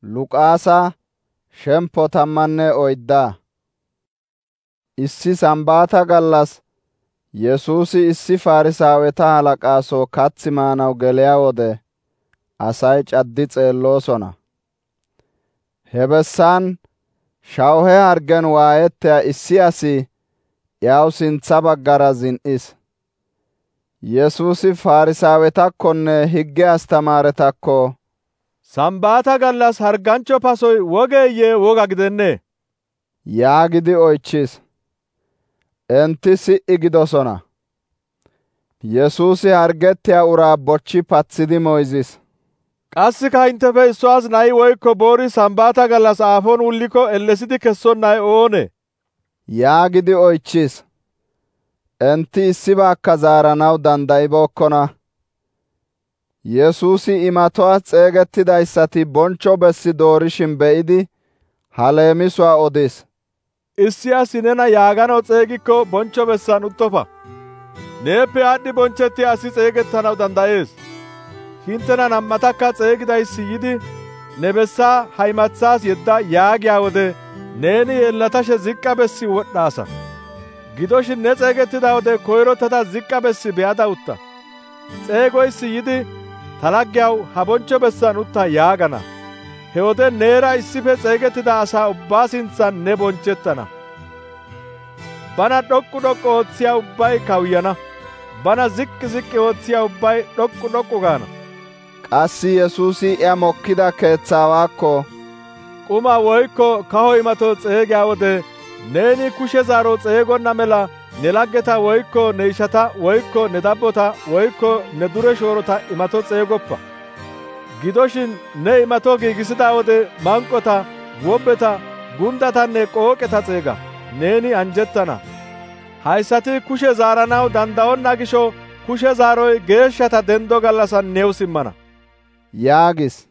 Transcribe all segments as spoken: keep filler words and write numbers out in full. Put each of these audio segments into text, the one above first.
Luqaasa shempo tammanne oydda. Issi Sambaata gallas Yesuusi issi Farisaaweta halaqaa soo kathi maanaw geliya wode asay caddi xeelloosona. He bessan shawhe hargen waayettiya issi asi iyaw sintha baggara zin7is. Yesuusi Farisaawetakkonne higge astamaaretakko, «Sambaata gallas hargancho pasoy wogeyye woga gidennee?» yaagidi oychis. Enti si7i gidosona. Yesuusi hargettiya uraa bochchi pathidi moyzis. «Qassika hinttefe issuwas nayi woykko boori Sambaata gallas aafon wulliko ellesidi kessonnay oonee?» yaagidi oychis. Enti issibaakka zaaranaw dandayibokkona. Yesuusi imatoas xeegettidayssati boncho bessi doorishin be7idi ha leemisuwaa odis. «Issi asi nena yaaganaw xeegikko boncho bessan uttofa. Neeppe aadhdhi bonchettiya asi xeegettanaw dandayees. Hinttena nam7atakka xeegidayssi yidi ne bessaa ha imathaas yedda yaagiyaa wode neeni yeellatashe ziqqa bessi wodhaasa. Gidoshin ne xeegettida wode koyrottada ziqqa bessi be'ada utta. Xeegoyssi yidi ta laggiyaw ha boncho bessan utta yaagana. He wode neera issife xeegettida asaa ubbaa sinthan ne bonchettana. Bana dhoqqu dhoqqu oothiya ubbay kawuyana. Bana ziqqi ziqqi oothiya ubbay dhoqqu dhoqqu gaana.» Qassi Yesuusi iya mokkida keeththaawaakko, «Quma woykko kaho imato xeegiyaa wode neeni kushe zaaro xeegonna mela ne laggeta woykko ne ishata woykko ne dabbota woykko ne dure shoorota imato xeegoppa. Gidoshin ne imato giigisida wode manqota, wobbeta, gundatanne qooqeta xeega. Neeni anjettana. Hayssati kushe zaaranaw danda'onna gisho kushe zaaroy geeshshata dendo gallassan new simmana» yaagis.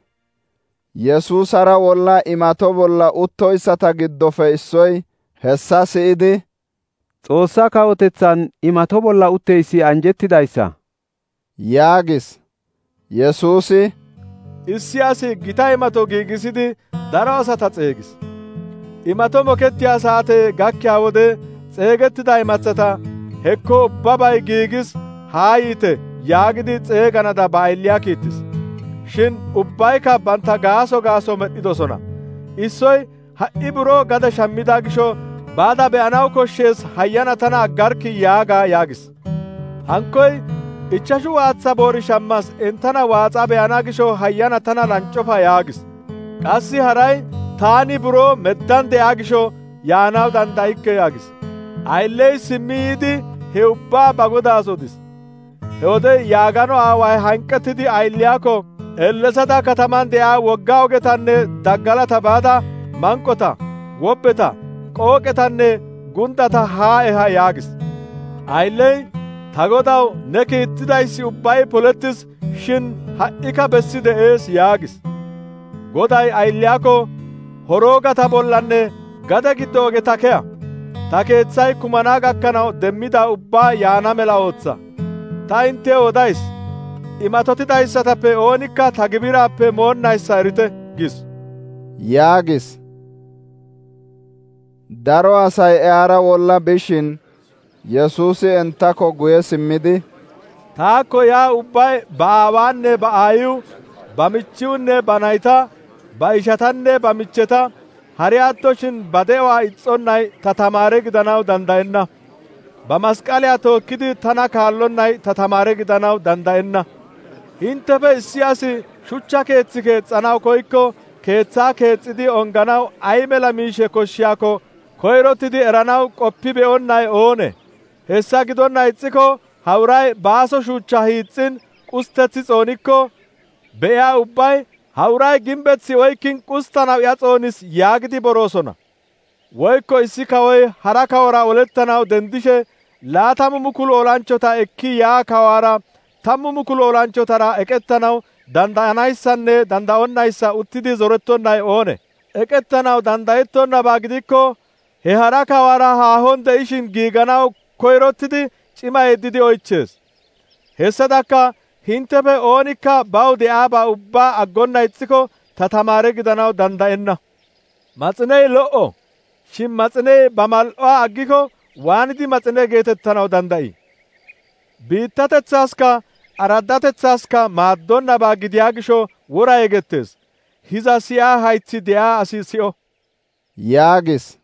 Yesuusara wolla imato bolla uttoyssata giddofe issoy hessa si'idi, «Xoossa kawotethan imato bolla utteyssi anjettidayssa» yaagis. Yesuusi, «Issi asi gita imato giigisidi daro asata xeegis. Imato mokettiya saate gakkiya wode xeegettida imathata, ‹Hekko ubbabay giigis, haa yiite› yaagidi xeeganada ba aylliyaa kiittis. Shin ubbaykka bantta gaaso gaaso medhidosona. Issoy, ‹Ha"i buro gade shammida gisho baada be'anaw koshshees, hayyana tana aggarki yaaga› yaagis. Hankkoy, ‹Ichchashu waatha boori shammas, enttana waaxa be'ana gisho hayyana tana lanccofa› yaagis. Qassi haray, ‹Taani buro meddan de'a gisho yaanaw dandayikke› yaagis. Aylley simmi yiidi he ubbaa ba godaas odis. He wode yaagano aaway hanqettidi aylliyaakko, ellesada kataman de'a wogga ogetanne daggalata baada manqota, wobbeta, qooqetanne gundata haa eha yaagis. Aylley, ‹Ta godaw, ne kiittidayssi ubbay polettis, shin ha"ika bessi de'ees› yaagis. Goday aylliyaakko, ‹Horoogata bollanne gade giddo ogeta ke'a. Ta keeththay kumana gakkanaw demmida ubbaa yaana mela ootha. Ta inttew odays, imatotidayssatappe oonikka ta gibiraappe moonnayssa erite› gis» yaagis. Daro asay iyara wolla bishin Yesuusi enttakko guye simmidi, «Taakko yaa ubbay ba aawaanne ba aayiw, ba michiwunne ba nayta, ba ishatanne ba michcheta, hari attoshin ba de'uwaa ixxonnay ta tamaare gidanaw dandayenna. Ba masqaliyaa tookkidi tana kaallonnay ta tamaare gidanaw dandayenna. Hinttefe issi asi shuchcha keetsi keexxanaw koykko keeththaa keexxidi onganaw ay mela miishe koshshiyaakko koyrottidi eranaw qoppi be'onnay oonee? Hessa gidonna ixxiko ha uray baaso shuchcha hiixxin qustetsi xoonikko be'iyaa ubbay, ‹Ha uray gimbbethi oykkin qusttanaw iya xoonis› yaagidi boroosona. Woykko issi kawoy hara kawora olettanaw dendishe laatamu mukulu olanchchota ekki yaa kawaara tammu mukulu olanchchotara eqettanaw dandayanayssanne danda'onnayssa uttidi zorettonnay oonee? Eqettanaw dandayettonnabaa gidikko he hara kawaara haahon de'ishin giiganaw koyrottidi cima yeddidi oychchees. Hessadakka hinttefe oonikka baw de'aabaa ubbaa aggonna ixxiko ta tamaare gidanaw danddayenna. Maxiney lo"o, shin maxiney ba mal"uwaa aggiko waanidi maxine geetettanaw danda'ii? Biittatetsaskka araddatetsaskka maaddonnabaa gidiyaa gisho wora yegettees. Hiza siyaa haytsi de'iyaa asi si'o» yaagis.